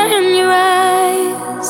in your eyes.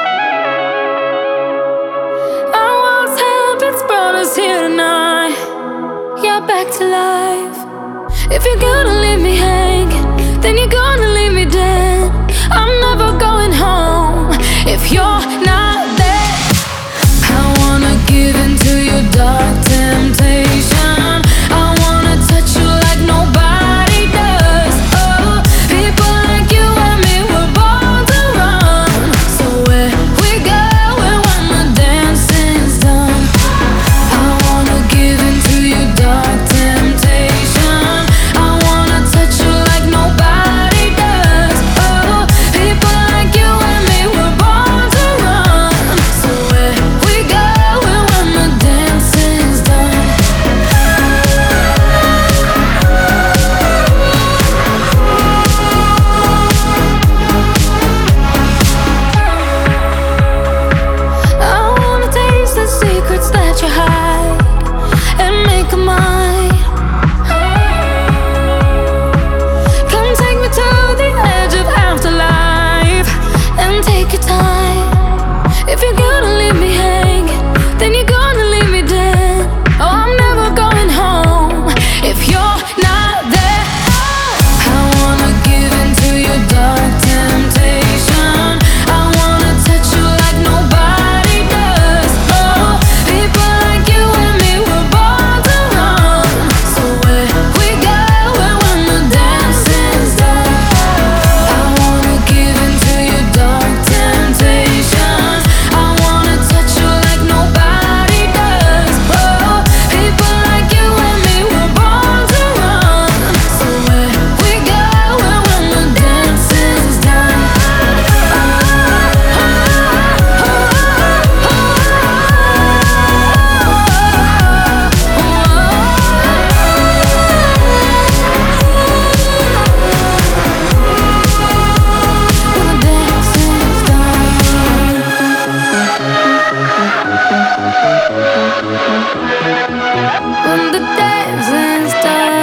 Our walls have been brought us here tonight. Yeah, back to life. If you're gonna leave me hanging, then you're gonna leave me dead. I'm never going home if you're not there. I wanna give into your dark temptation. I wanna touch you like nobody does. Oh, people like you and me were born to run. So where we go when the dancing's done. I wanna give into your dark temptation. I wanna touch you like nobody does. Oh, people like you and me were born to run. So where we go when the dancing's done. I wanna taste the secrets that you hide and make 'em mine. Come take me to the edge of afterlife and take your time. If you're gonna leave me hanging, then you're gonna leave me dead. Oh, I'm never going home if you're not there. I wanna give into your dark temptation. I wanna touch you like nobody does. Oh, people like you and me were born to run. So where we go when the dancing's done. I wanna give into your dark temptation. I wanna touch you like nobody does. Oh, people like you and me were born to run. So where we go when the dancing's done. When the dancing's done.